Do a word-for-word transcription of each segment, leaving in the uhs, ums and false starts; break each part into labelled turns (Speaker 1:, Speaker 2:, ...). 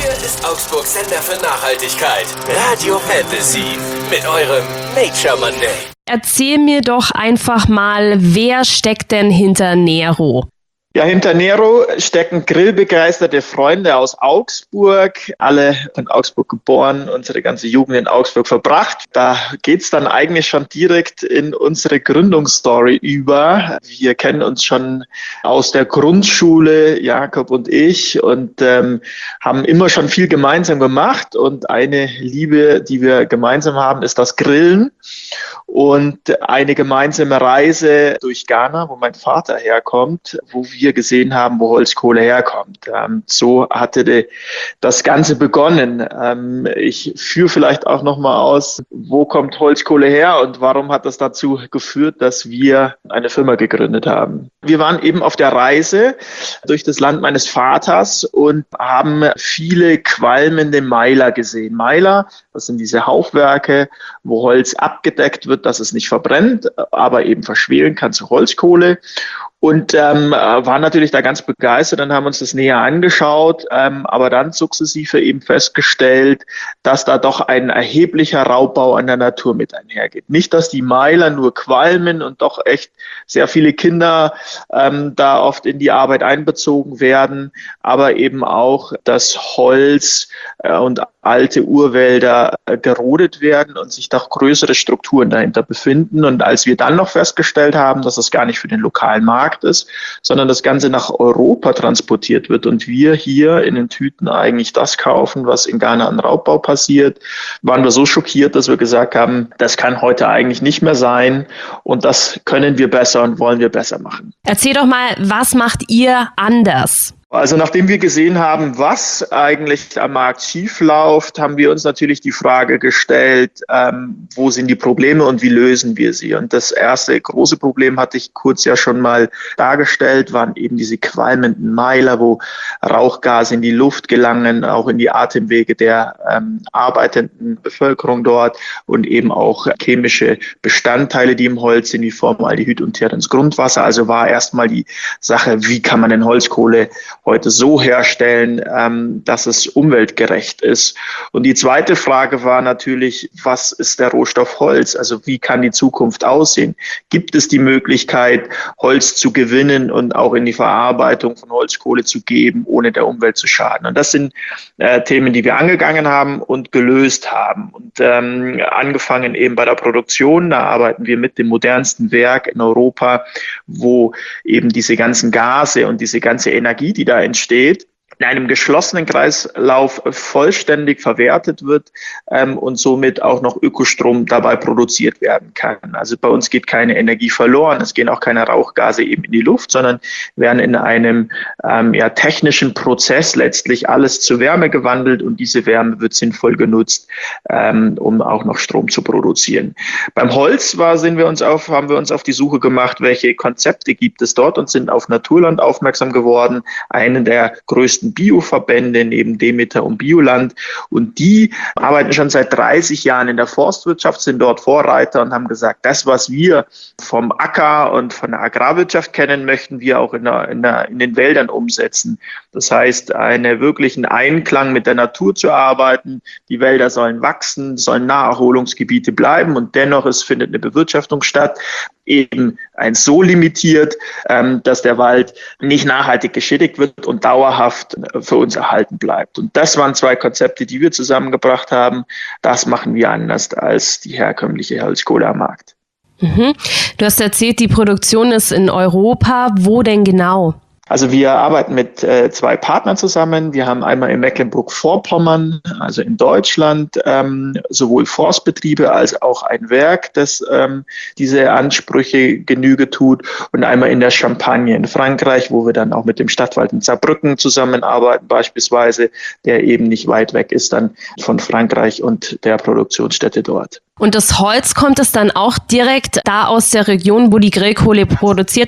Speaker 1: Hier ist Augsburgs Sender für Nachhaltigkeit. Radio Fantasy mit eurem Nature Monday.
Speaker 2: Erzähl mir doch einfach mal, wer steckt denn hinter Nero?
Speaker 3: Ja, hinter Nero stecken grillbegeisterte Freunde aus Augsburg, alle in Augsburg geboren, unsere ganze Jugend in Augsburg verbracht. Da geht's dann eigentlich schon direkt in unsere Gründungsstory über. Wir kennen uns schon aus der Grundschule, Jakob und ich, und ähm, haben immer schon viel gemeinsam gemacht. Und eine Liebe, die wir gemeinsam haben, ist das Grillen. Und eine gemeinsame Reise durch Ghana, wo mein Vater herkommt, wo wir gesehen haben, wo Holzkohle herkommt. Ähm, so hatte de, das Ganze begonnen. Ähm, ich führe vielleicht auch nochmal aus, wo kommt Holzkohle her und warum hat das dazu geführt, dass wir eine Firma gegründet haben. Wir waren eben auf der Reise durch das Land meines Vaters und haben viele qualmende Meiler gesehen. Meiler, das sind diese Hauchwerke, wo Holz abgedeckt wird, dass es nicht verbrennt, aber eben verschwelen kann zu Holzkohle. Und ähm, waren natürlich da ganz begeistert und haben uns das näher angeschaut, ähm, aber dann sukzessive eben festgestellt, dass da doch ein erheblicher Raubbau an der Natur mit einhergeht. Nicht, dass die Meiler nur qualmen und doch echt sehr viele Kinder ähm, da oft in die Arbeit einbezogen werden, aber eben auch, dass Holz äh, und alte Urwälder äh, gerodet werden und sich doch größere Strukturen dahinter befinden. Und als wir dann noch festgestellt haben, dass das gar nicht für den lokalen Markt ist, sondern das Ganze nach Europa transportiert wird und wir hier in den Tüten eigentlich das kaufen, was in Ghana an Raubbau passiert, waren wir so schockiert, dass wir gesagt haben, das kann heute eigentlich nicht mehr sein und das können wir besser und wollen wir besser machen.
Speaker 2: Erzähl doch mal, was macht ihr anders?
Speaker 3: Also nachdem wir gesehen haben, was eigentlich am Markt schief läuft, haben wir uns natürlich die Frage gestellt, ähm, wo sind die Probleme und wie lösen wir sie? Und das erste große Problem hatte ich kurz ja schon mal dargestellt, waren eben diese qualmenden Meiler, wo Rauchgase in die Luft gelangen, auch in die Atemwege der ähm, arbeitenden Bevölkerung dort und eben auch chemische Bestandteile, die im Holz sind, wie Formaldehyd und Teer ins Grundwasser. Also war erstmal die Sache, wie kann man denn Holzkohle heute so herstellen, ähm, dass es umweltgerecht ist. Und die zweite Frage war natürlich, was ist der Rohstoff Holz? Also wie kann die Zukunft aussehen? Gibt es die Möglichkeit, Holz zu gewinnen und auch in die Verarbeitung von Holzkohle zu geben, ohne der Umwelt zu schaden? Und das sind äh, Themen, die wir angegangen haben und gelöst haben. Und ähm, angefangen eben bei der Produktion, da arbeiten wir mit dem modernsten Werk in Europa, wo eben diese ganzen Gase und diese ganze Energie, die da entsteht, in einem geschlossenen Kreislauf vollständig verwertet wird ähm, und somit auch noch Ökostrom dabei produziert werden kann. Also bei uns geht keine Energie verloren, es gehen auch keine Rauchgase eben in die Luft, sondern werden in einem ähm, ja, technischen Prozess letztlich alles zu Wärme gewandelt und diese Wärme wird sinnvoll genutzt, ähm, um auch noch Strom zu produzieren. Beim Holz war, sind wir uns auf, haben wir uns auf die Suche gemacht, welche Konzepte gibt es dort und sind auf Naturland aufmerksam geworden, einen der größten Bioverbände neben Demeter und Bioland und die arbeiten schon seit dreißig Jahren in der Forstwirtschaft, sind dort Vorreiter und haben gesagt, das, was wir vom Acker und von der Agrarwirtschaft kennen, möchten wir auch in, der, in, der, in den Wäldern umsetzen. Das heißt, einen wirklichen Einklang mit der Natur zu arbeiten. Die Wälder sollen wachsen, sollen Naherholungsgebiete bleiben und dennoch es findet eine Bewirtschaftung statt, eben eins so limitiert, ähm, dass der Wald nicht nachhaltig geschädigt wird und dauerhaft für uns erhalten bleibt. Und das waren zwei Konzepte, die wir zusammengebracht haben. Das machen wir anders als die herkömmliche Holzkohle am Markt.
Speaker 2: Mhm. Du hast erzählt, die Produktion ist in Europa. Wo denn genau?
Speaker 3: Also wir arbeiten mit äh, zwei Partnern zusammen. Wir haben einmal in Mecklenburg-Vorpommern, also in Deutschland, ähm, sowohl Forstbetriebe als auch ein Werk, das ähm, diese Ansprüche Genüge tut. Und einmal in der Champagne in Frankreich, wo wir dann auch mit dem Stadtwald in Saarbrücken zusammenarbeiten beispielsweise, der eben nicht weit weg ist dann von Frankreich und der Produktionsstätte dort.
Speaker 2: Und das Holz, kommt es dann auch direkt da aus der Region, wo die Grillkohle produziert wird?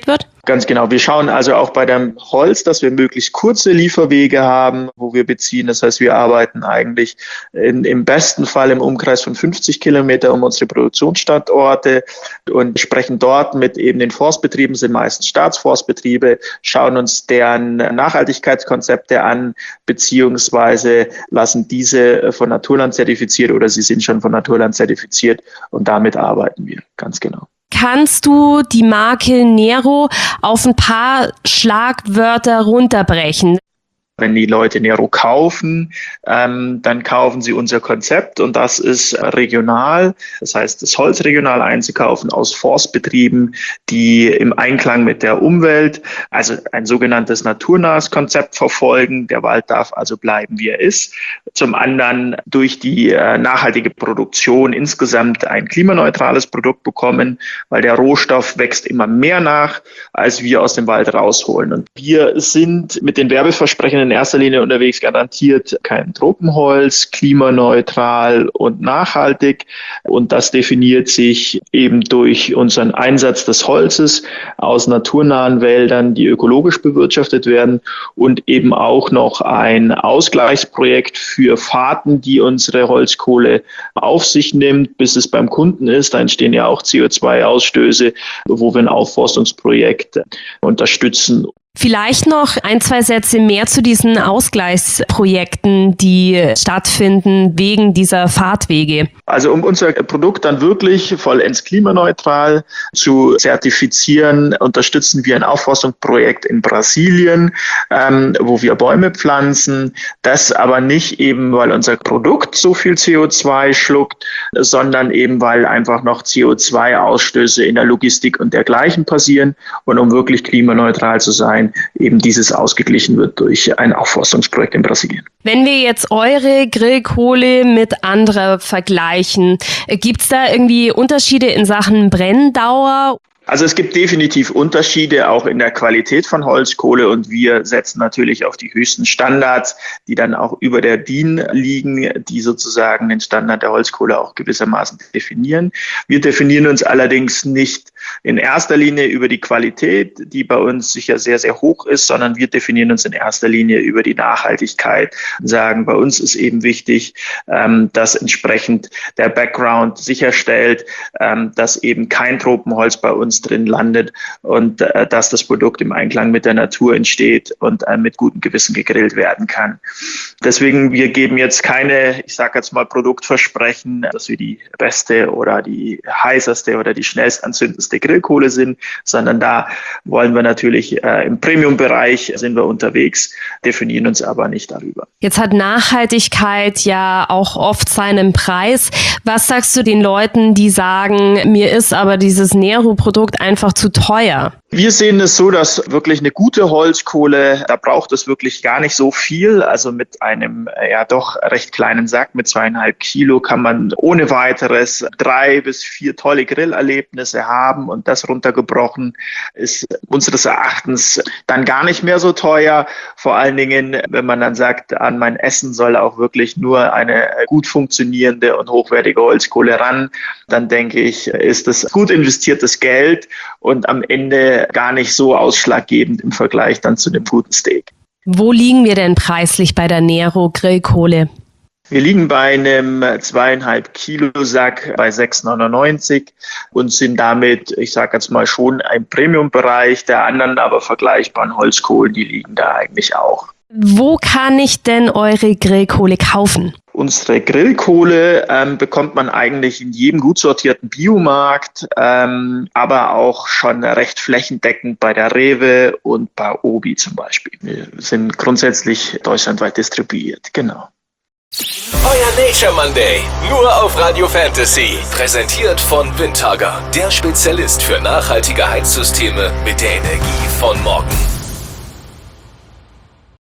Speaker 3: Ganz genau. Wir schauen also auch bei dem Holz, dass wir möglichst kurze Lieferwege haben, wo wir beziehen. Das heißt, wir arbeiten eigentlich in, im besten Fall im Umkreis von fünfzig Kilometer um unsere Produktionsstandorte und sprechen dort mit eben den Forstbetrieben, sind meistens Staatsforstbetriebe, schauen uns deren Nachhaltigkeitskonzepte an, beziehungsweise lassen diese von Naturland zertifiziert oder sie sind schon von Naturland zertifiziert und damit arbeiten wir. Ganz genau.
Speaker 2: Kannst du die Marke Nero auf ein paar Schlagwörter runterbrechen?
Speaker 3: Wenn die Leute Nero kaufen, ähm, dann kaufen sie unser Konzept und das ist regional. Das heißt, das Holz regional einzukaufen aus Forstbetrieben, die im Einklang mit der Umwelt, also ein sogenanntes naturnahes Konzept verfolgen. Der Wald darf also bleiben, wie er ist. Zum anderen durch die äh, nachhaltige Produktion insgesamt ein klimaneutrales Produkt bekommen, weil der Rohstoff wächst immer mehr nach, als wir aus dem Wald rausholen. Und wir sind mit den Werbeversprechen in erster Linie unterwegs, garantiert kein Tropenholz, klimaneutral und nachhaltig. Und das definiert sich eben durch unseren Einsatz des Holzes aus naturnahen Wäldern, die ökologisch bewirtschaftet werden und eben auch noch ein Ausgleichsprojekt für Fahrten, die unsere Holzkohle auf sich nimmt, bis es beim Kunden ist. Da entstehen ja auch C O zwei Ausstöße, wo wir ein Aufforstungsprojekt unterstützen.
Speaker 2: Vielleicht noch ein, zwei Sätze mehr zu diesen Ausgleichsprojekten, die stattfinden wegen dieser Fahrtwege.
Speaker 3: Also um unser Produkt dann wirklich vollends klimaneutral zu zertifizieren, unterstützen wir ein Aufforstungsprojekt in Brasilien, ähm, wo wir Bäume pflanzen. Das aber nicht eben, weil unser Produkt so viel C O zwei schluckt, sondern eben, weil einfach noch C O zwei Ausstöße in der Logistik und dergleichen passieren. Und um wirklich klimaneutral zu sein, eben dieses ausgeglichen wird durch ein Aufforstungsprojekt in Brasilien.
Speaker 2: Wenn wir jetzt eure Grillkohle mit anderer vergleichen, gibt es da irgendwie Unterschiede in Sachen Brenndauer?
Speaker 3: Also es gibt definitiv Unterschiede auch in der Qualität von Holzkohle und wir setzen natürlich auf die höchsten Standards, die dann auch über der D I N liegen, die sozusagen den Standard der Holzkohle auch gewissermaßen definieren. Wir definieren uns allerdings nicht in erster Linie über die Qualität, die bei uns sicher sehr, sehr hoch ist, sondern wir definieren uns in erster Linie über die Nachhaltigkeit und sagen, bei uns ist eben wichtig, dass entsprechend der Background sicherstellt, dass eben kein Tropenholz bei uns drin landet und äh, dass das Produkt im Einklang mit der Natur entsteht und äh, mit gutem Gewissen gegrillt werden kann. Deswegen, wir geben jetzt keine, ich sage jetzt mal Produktversprechen, dass wir die beste oder die heißeste oder die schnellst anzündendste Grillkohle sind, sondern da wollen wir natürlich äh, im Premium-Bereich sind wir unterwegs, definieren uns aber nicht darüber.
Speaker 2: Jetzt hat Nachhaltigkeit ja auch oft seinen Preis. Was sagst du den Leuten, die sagen, mir ist aber dieses Nero-Produkt einfach zu teuer?
Speaker 3: Wir sehen es so, dass wirklich eine gute Holzkohle, da braucht es wirklich gar nicht so viel. Also mit einem ja doch recht kleinen Sack mit zweieinhalb Kilo kann man ohne weiteres drei bis vier tolle Grillerlebnisse haben und das runtergebrochen ist unseres Erachtens dann gar nicht mehr so teuer. Vor allen Dingen, wenn man dann sagt, an mein Essen soll auch wirklich nur eine gut funktionierende und hochwertige Holzkohle ran, dann denke ich, ist das gut investiertes Geld und am Ende gar nicht so ausschlaggebend im Vergleich dann zu dem guten Steak.
Speaker 2: Wo liegen wir denn preislich bei der Nero Grillkohle?
Speaker 3: Wir liegen bei einem zweieinhalb Kilo Sack bei sechs neunundneunzig und sind damit, ich sage jetzt mal schon im Premium-Bereich der anderen, aber vergleichbaren Holzkohlen, die liegen da eigentlich auch.
Speaker 2: Wo kann ich denn eure Grillkohle kaufen?
Speaker 3: Unsere Grillkohle ähm, bekommt man eigentlich in jedem gut sortierten Biomarkt, ähm, aber auch schon recht flächendeckend bei der Rewe und bei Obi zum Beispiel. Wir sind grundsätzlich deutschlandweit distribuiert, genau.
Speaker 1: Euer Nature Monday, nur auf Radio Fantasy. Präsentiert von Windhager, der Spezialist für nachhaltige Heizsysteme mit der Energie von morgen.